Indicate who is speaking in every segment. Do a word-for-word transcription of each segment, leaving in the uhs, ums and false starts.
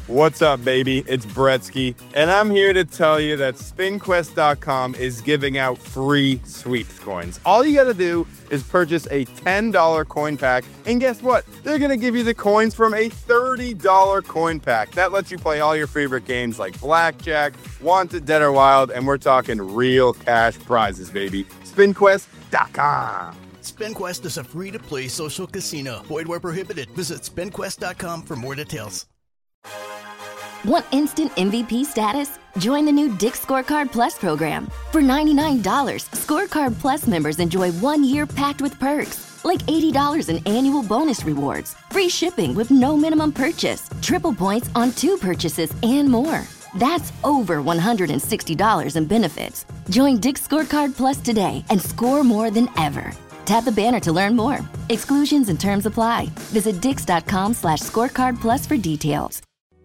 Speaker 1: What's up, baby? It's Bretsky, and I'm here to tell you that spin quest dot com is giving out free sweeps coins. All you gotta do is purchase a ten dollar coin pack, and guess what? They're gonna give you the coins from a thirty dollar coin pack. That lets you play all your favorite games like Blackjack, Wanted, Dead or Wild, and we're talking real cash prizes, baby. spin quest dot com.
Speaker 2: SpinQuest is a free-to-play social casino. Void where prohibited. Visit spin quest dot com for more details.
Speaker 3: Want instant M V P status? Join the new Dick's Scorecard Plus program. For ninety-nine dollars, Scorecard Plus members enjoy one year packed with perks, like eighty dollars in annual bonus rewards, free shipping with no minimum purchase, triple points on two purchases, and more. That's over one hundred sixty dollars in benefits. Join Dick's Scorecard Plus today and score more than ever. Tap the banner to learn more. Exclusions and terms apply. Visit dix.com slash scorecard plus for details.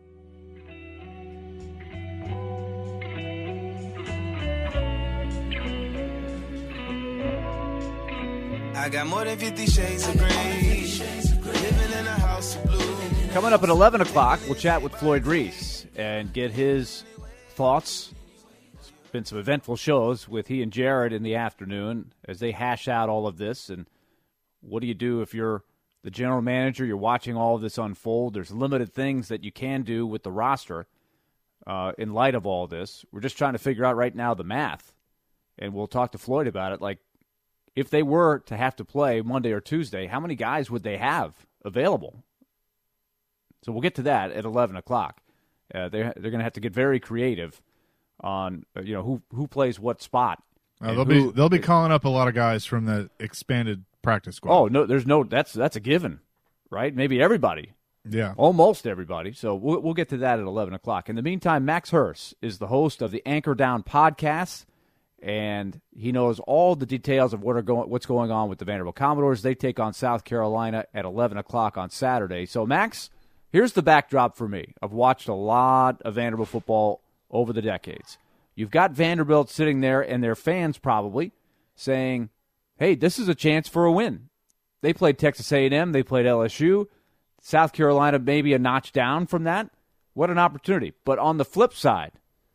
Speaker 4: I got more than fifty shades of gray. Living in a house of blue.
Speaker 5: Coming up at eleven o'clock, we'll chat with Floyd Reese and get his thoughts. It's been some eventful shows with he and Jared in the afternoon as they hash out all of this. And what do you do if you're the general manager, you're watching all of this unfold? There's limited things that you can do with the roster uh, in light of all this. We're just trying to figure out right now the math. And we'll talk to Floyd about it. Like, if they were to have to play Monday or Tuesday, how many guys would they have available? So we'll get to that at eleven o'clock. Uh, they're they're going to have to get very creative on uh, you know who who plays what spot.
Speaker 6: Uh, they'll
Speaker 5: who,
Speaker 6: be they'll be calling up a lot of guys from the expanded practice squad.
Speaker 5: Oh no, there's no that's that's a given, right? Maybe everybody.
Speaker 6: Yeah,
Speaker 5: almost everybody. So we'll we'll get to that at eleven o'clock. In the meantime, Max Hurst is the host of the Anchor Down podcast. And he knows all the details of what are going, what's going on with the Vanderbilt Commodores. They take on South Carolina at eleven o'clock on Saturday. So, Max, here's the backdrop for me. I've watched a lot of Vanderbilt football over the decades. You've got Vanderbilt sitting there and their fans probably saying, hey, this is a chance for a win. They played Texas A and M. They played L S U. South Carolina maybe a notch down from that. What an opportunity. But on the flip side,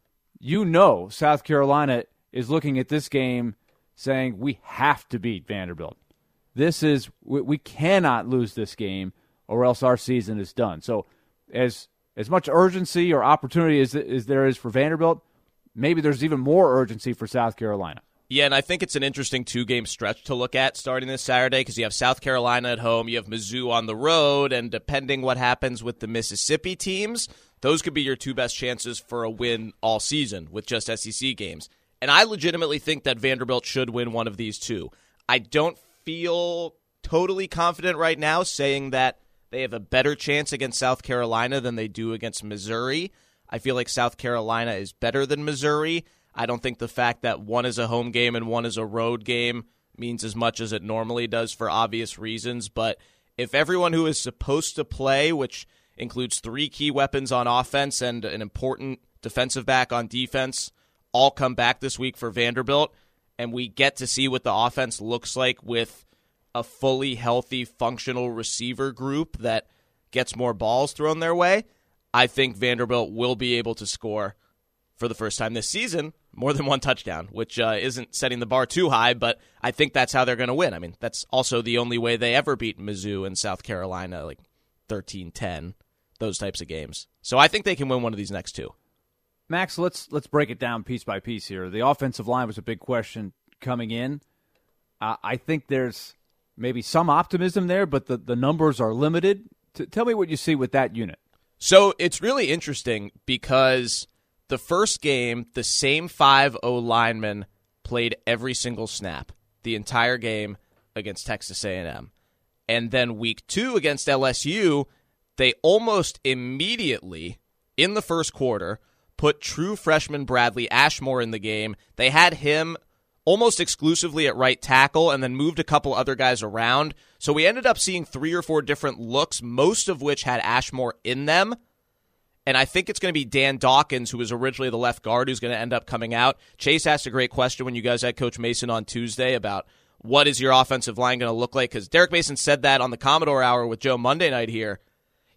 Speaker 5: you know South Carolina is looking at this game saying we have to beat Vanderbilt. This is we, we cannot lose this game or else our season is done. So as as much urgency or opportunity as, as there is for Vanderbilt, maybe there's even more urgency for South Carolina.
Speaker 7: Yeah, and I think it's an interesting two-game stretch to look at starting this Saturday because you have South Carolina at home, you have Mizzou on the road, and depending what happens with the Mississippi teams, those could be your two best chances for a win all season with just S E C games. And I legitimately think that Vanderbilt should win one of these two. I don't feel totally confident right now saying that they have a better chance against South Carolina than they do against Missouri. I feel like South Carolina is better than Missouri. I don't think the fact that one is a home game and one is a road game means as much as it normally does for obvious reasons. But if everyone who is supposed to play, which includes three key weapons on offense and an important defensive back on defense, all come back this week for Vanderbilt, and we get to see what the offense looks like with a fully healthy, functional receiver group that gets more balls thrown their way, I think Vanderbilt will be able to score for the first time this season more than one touchdown, which uh, isn't setting the bar too high, but I think that's how they're going to win. I mean, that's also the only way they ever beat Mizzou and South Carolina, like thirteen ten, those types of games. So I think they can win one of these next two.
Speaker 5: Max, let's let's break it down piece by piece here. The offensive line was a big question coming in. Uh, I think there's maybe some optimism there, but the, the numbers are limited. T- tell me what you see with that unit.
Speaker 7: So it's really interesting because the first game, the same five O-linemen played every single snap, the entire game against Texas A and M. And then week two against L S U, they almost immediately, in the first quarter, put true freshman Bradley Ashmore in the game. They had him almost exclusively at right tackle and then moved a couple other guys around. So we ended up seeing three or four different looks, most of which had Ashmore in them. And I think it's going to be Dan Dawkins, who was originally the left guard, who's going to end up coming out. Chase asked a great question when you guys had Coach Mason on Tuesday about what is your offensive line going to look like, because Derek Mason said that on the Commodore Hour with Joe Monday night here.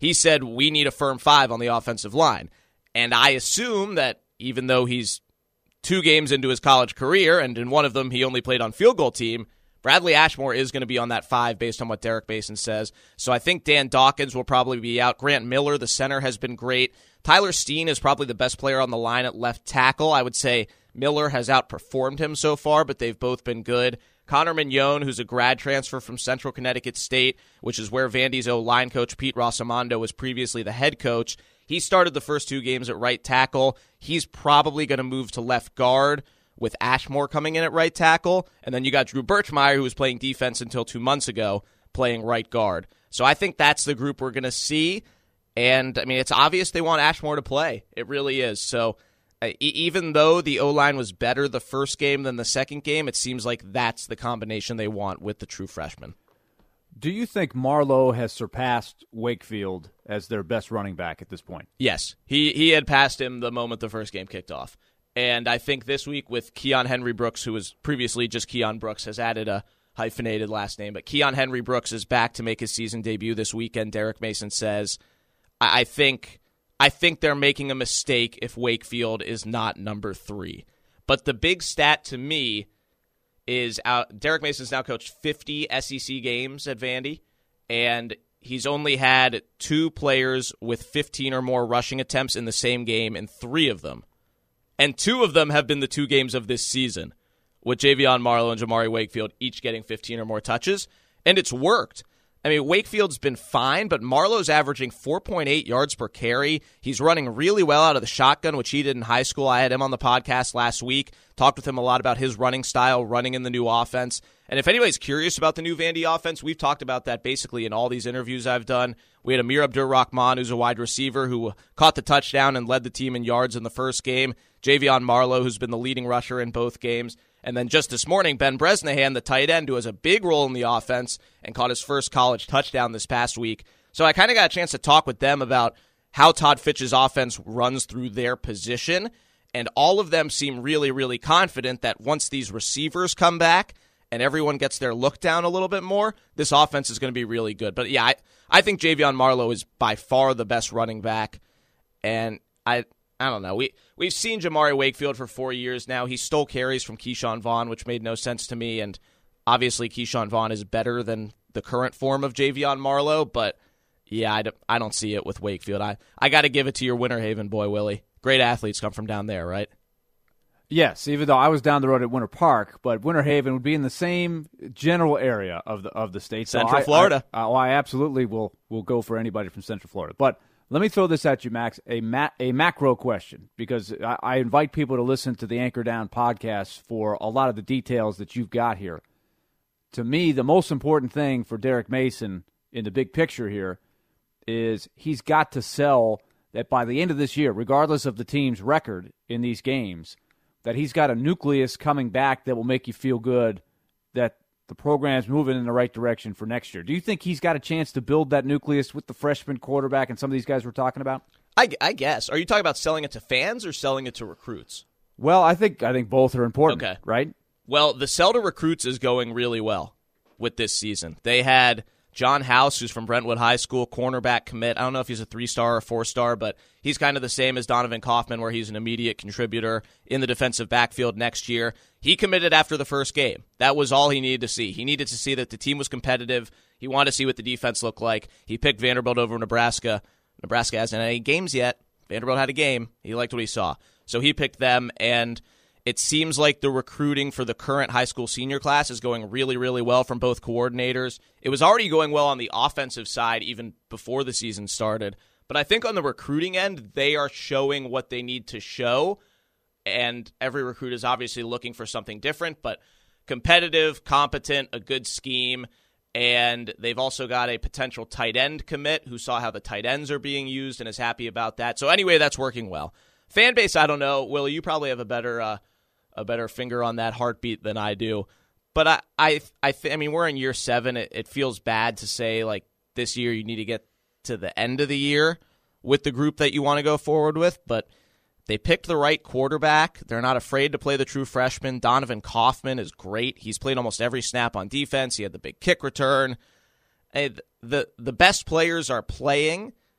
Speaker 7: he said we need a firm five on the offensive line. And I assume that even though he's two games into his college career, and in one of them he only played on field goal team, Bradley Ashmore is going to be on that five based on what Derek Mason says. So I think Dan Dawkins will probably be out. Grant Miller, the center, has been great. Tyler Steen is probably the best player on the line at left tackle. I would say Miller has outperformed him so far, but they've both been good. Connor Mignon, who's a grad transfer from Central Connecticut State, which is where Vandy's O-line coach Pete Rosamondo was previously the head coach. He started the first two games at right tackle. He's probably going to move to left guard with Ashmore coming in at right tackle. And then you got Drew Birchmeyer, who was playing defense until two months ago, playing right guard. So I think that's the group we're going to see. And, I mean, it's obvious they want Ashmore to play. It really is. So uh, e- even though the O-line was better the first game than the second game, it seems like that's the combination they want with the true freshman.
Speaker 5: Do you think Marlowe has surpassed Wakefield as their best running back at this point?
Speaker 7: Yes. He, he had passed him the moment the first game kicked off. And I think this week with Keon Henry Brooks, who was previously just Keon Brooks, has added a hyphenated last name. But Keon Henry Brooks is back to make his season debut this weekend, Derek Mason says. I, I think I think they're making a mistake if Wakefield is not number three. But the big stat to me is out, Derek Mason's now coached fifty S E C games at Vandy, and he's only had two players with fifteen or more rushing attempts in the same game in three of them. And two of them have been the two games of this season, with Javion Marlowe and Jamari Wakefield each getting fifteen or more touches, and it's worked. I mean, Wakefield's been fine, but Marlowe's averaging four point eight yards per carry. He's running really well out of the shotgun, which he did in high school. I had him on the podcast last week, talked with him a lot about his running style, running in the new offense. And if anybody's curious about the new Vandy offense, we've talked about that basically in all these interviews I've done. We had Amir Abdur-Rahman, who's a wide receiver, who caught the touchdown and led the team in yards in the first game. Javion Marlowe, who's been the leading rusher in both games. And then just this morning, Ben Bresnahan, the tight end, who has a big role in the offense and caught his first college touchdown this past week. So I kind of got a chance to talk with them about how Todd Fitch's offense runs through their position. And all of them seem really, really confident that once these receivers come back and everyone gets their look down a little bit more, this offense is going to be really good. But yeah, I, I think Javion Marlowe is by far the best running back. And I... I don't know. We, we've seen Jamari Wakefield for four years now. He stole carries from Keyshawn Vaughn, which made no sense to me. And obviously Keyshawn Vaughn is better than the current form of Javion Marlowe. But, yeah, I, d- I don't see it with Wakefield. I, I got to give it to your Winter Haven boy, Willie. Great athletes come from down there, right?
Speaker 5: Yes, even though I was down the road at Winter Park, but Winter Haven would be in the same general area of the of the state. So
Speaker 7: Central
Speaker 5: I,
Speaker 7: Florida.
Speaker 5: I, I, oh, I absolutely will will go for anybody from Central Florida. But let me throw this at you, Max, a ma- a macro question, because I, I invite people to listen to the Anchor Down podcast for a lot of the details that you've got here. To me, the most important thing for Derek Mason in the big picture here is he's got to sell that by the end of this year, regardless of the team's record in these games, that he's got a nucleus coming back that will make you feel good that the program's moving in the right direction for next year. Do you think he's got a chance to build that nucleus with the freshman quarterback and some of these guys we're talking about?
Speaker 7: I, I guess. Are you talking about selling it to fans or selling it to recruits?
Speaker 5: Well, I think I think both are important,
Speaker 7: okay.
Speaker 5: Right?
Speaker 7: Well, the sell to recruits is going really well with this season. They had John House, who's from Brentwood High School, cornerback commit. I don't know if he's a three-star or four-star, but he's kind of the same as Donovan Kaufman, where he's an immediate contributor in the defensive backfield next year. He committed after the first game. That was all he needed to see. He needed to see that the team was competitive. He wanted to see what the defense looked like. He picked Vanderbilt over Nebraska. Nebraska hasn't had any games yet. Vanderbilt had a game. He liked what he saw. So he picked them, and it seems like the recruiting for the current high school senior class is going really, really well from both coordinators. It was already going well on the offensive side even before the season started. But I think on the recruiting end, they are showing what they need to show. And every recruit is obviously looking for something different, but competitive, competent, a good scheme. And they've also got a potential tight end commit who saw how the tight ends are being used and is happy about that. So anyway, that's working well. Fan base, I don't know. Willie, you probably have a better uh, a better finger on that heartbeat than I do. But I I I, th- I mean, we're in year seven. It, it feels bad to say, like, this year you need to get to the end of the year with the group that you want to go forward with. But they picked the right quarterback. They're not afraid to play the true freshman. Donovan Kaufman is great. He's played almost every snap on defense. He had the big kick return. And the the best players are playing.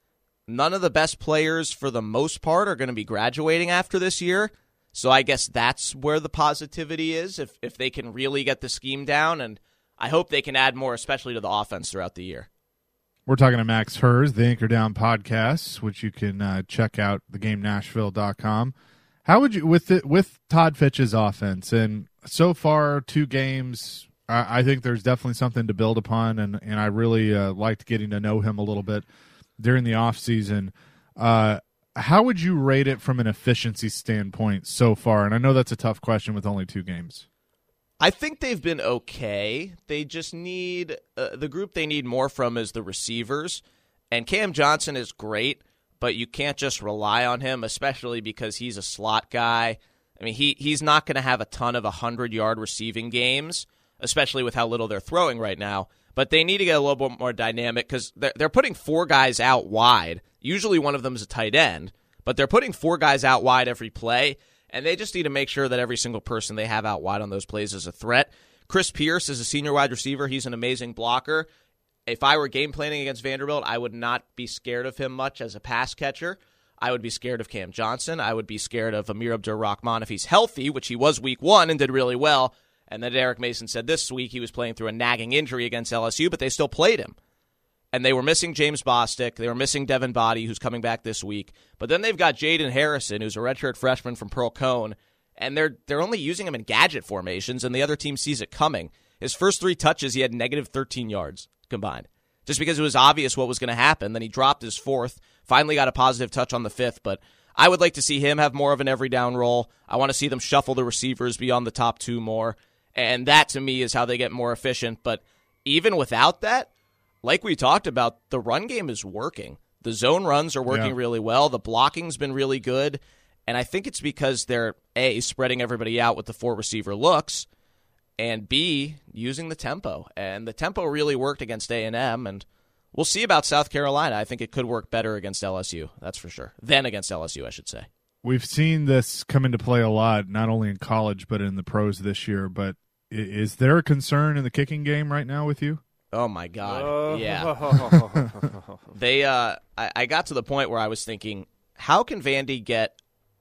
Speaker 7: none of the best players for the most part are going to be graduating after this year. So I guess that's where the positivity is, if if they can really get the scheme down. And I hope they can add more, especially to the offense throughout the year.
Speaker 6: We're talking to Max Hers, the Anchor Down podcast, which you can uh, check out, the game nashville dot com. How would you, with it, with Todd Fitch's offense, and so far two games, I, I think there's definitely something to build upon, and, and I really uh, liked getting to know him a little bit during the offseason. Uh How would you rate it from an efficiency standpoint so far? And I know that's a tough question with only two games.
Speaker 7: I think they've been okay. They just need uh, the group they need more from is the receivers. And Cam Johnson is great, but you can't just rely on him, especially because he's a slot guy. I mean, he he's not going to have a ton of one hundred-yard receiving games, especially with how little they're throwing right now. But they need to get a little bit more dynamic because they're, they're putting four guys out wide. Usually one of them is a tight end, but they're putting four guys out wide every play, and they just need to make sure that every single person they have out wide on those plays is a threat. Chris Pierce is a senior wide receiver. He's an amazing blocker. If I were game planning against Vanderbilt, I would not be scared of him much as a pass catcher. I would be scared of Cam Johnson. I would be scared of Amir Abdur-Rahman if he's healthy, which he was week one and did really well. And then Derek Mason said this week he was playing through a nagging injury against L S U, but they still played him. And they were missing James Bostic. They were missing Devin Body, who's coming back this week. But then they've got Jaden Harrison, who's a redshirt freshman from Pearl Cone, and they're they're only using him in gadget formations, and the other team sees it coming. His first three touches, he had negative thirteen yards combined, just because it was obvious what was going to happen. Then he dropped his fourth, finally got a positive touch on the fifth. But I would like to see him have more of an every down role. I want to see them shuffle the receivers beyond the top two more. And that, to me, is how they get more efficient. But even without that, like we talked about, the run game is working. The zone runs are working yeah. really well. The blocking's been really good. And I think it's because they're, A, spreading everybody out with the four receiver looks, and B, using the tempo. And the tempo really worked against A and M, and we'll see about South Carolina. I think it could work better against L S U, that's for sure. Than against L S U, I should say.
Speaker 6: We've seen this come into play a lot, not only in college but in the pros this year. But is there a concern in the kicking game right now with you?
Speaker 7: Oh, my God.
Speaker 5: Uh,
Speaker 7: Yeah. they. Uh, I, I got to the point where I was thinking, how can Vandy get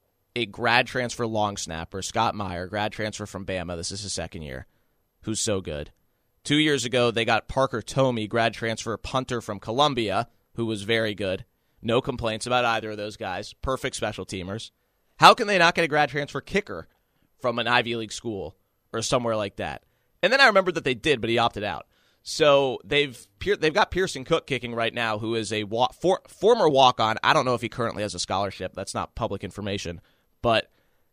Speaker 7: a grad transfer long snapper, Scott Meyer, grad transfer from Bama, this is his second year, who's so good. Two years ago, they got Parker Tomey, grad transfer punter from Columbia, who was very good. No complaints about either of those guys. Perfect special teamers. How can they not get a grad transfer kicker from an Ivy League school or somewhere like that? And then I remembered that they did, but he opted out. So they've they've got Pearson Cook kicking right now, who is a walk, for, former walk-on. I don't know if he currently has a scholarship. That's not public information. But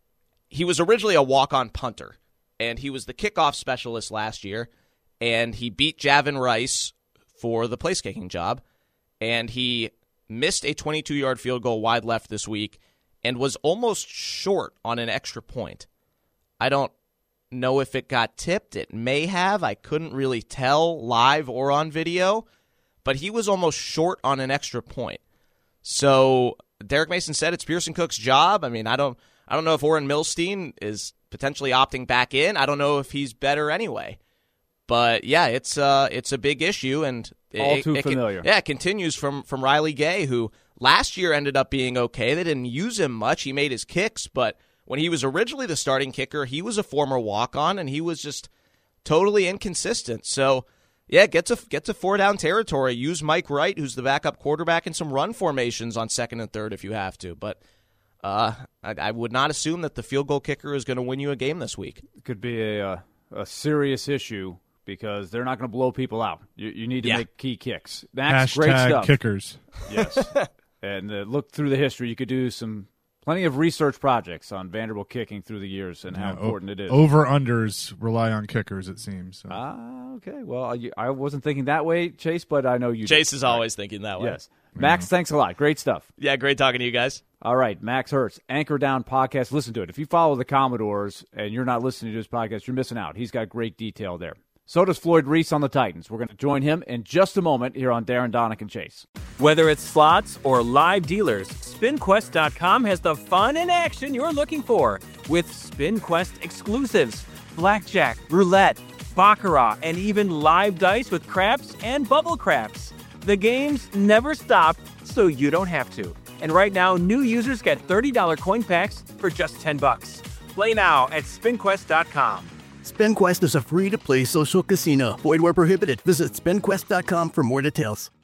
Speaker 7: he was originally a walk-on punter, and he was the kickoff specialist last year, and he beat Javin Rice for the place-kicking job, and he missed a twenty-two-yard field goal wide left this week and was almost short on an extra point. I don't know if it got tipped. It may have. I couldn't really tell live or on video, but he was almost short on an extra point. So Derek Mason said it's Pearson Cook's job. I mean, I don't I don't know if Oren Milstein is potentially opting back in. I don't know if he's better anyway. But yeah, it's uh it's a big issue, and
Speaker 5: all
Speaker 7: it,
Speaker 5: too
Speaker 7: it,
Speaker 5: familiar.
Speaker 7: It, yeah, it continues from from Riley Gay, who last year ended up being okay. They didn't use him much. He made his kicks, but when he was originally the starting kicker, he was a former walk-on, and he was just totally inconsistent. So, yeah, get to get to four-down territory. Use Mike Wright, who's the backup quarterback, in some run formations on second and third if you have to. But uh, I, I would not assume that the field goal kicker is going to win you a game this week.
Speaker 5: It could be a, uh, a serious issue because they're not going to blow people out. You, you need to
Speaker 7: Yeah.
Speaker 5: make key kicks. That's
Speaker 6: Hashtag
Speaker 5: great stuff.
Speaker 6: kickers.
Speaker 5: Yes. And uh, look through the history. You could do some plenty of research projects on Vanderbilt kicking through the years and how
Speaker 6: Yeah,
Speaker 5: important it is.
Speaker 6: Over-unders rely on kickers, it seems. So.
Speaker 5: Ah, okay. Well, I, I wasn't thinking that way, Chase, but I know you
Speaker 7: Chase
Speaker 5: did.
Speaker 7: is always thinking that way.
Speaker 5: Yes. Max, thanks a lot. Great stuff.
Speaker 7: Yeah, great talking to you guys.
Speaker 5: All right, Max Hertz, Anchor Down Podcast. Listen to it. If you follow the Commodores and you're not listening to his podcast, you're missing out. He's got great detail there. So does Floyd Reese on the Titans. We're going to join him in just a moment here on Darren, Donick, and Chase.
Speaker 8: Whether it's slots or live dealers, spin quest dot com has the fun and action you're looking for with SpinQuest exclusives, blackjack, roulette, baccarat, and even live dice with craps and bubble craps. The games never stop, so so you don't have to. And right now, new users get thirty dollars coin packs for just ten bucks. Play now at spin quest dot com.
Speaker 2: SpinQuest is a free-to-play social casino. Void where prohibited. Visit spin quest dot com for more details.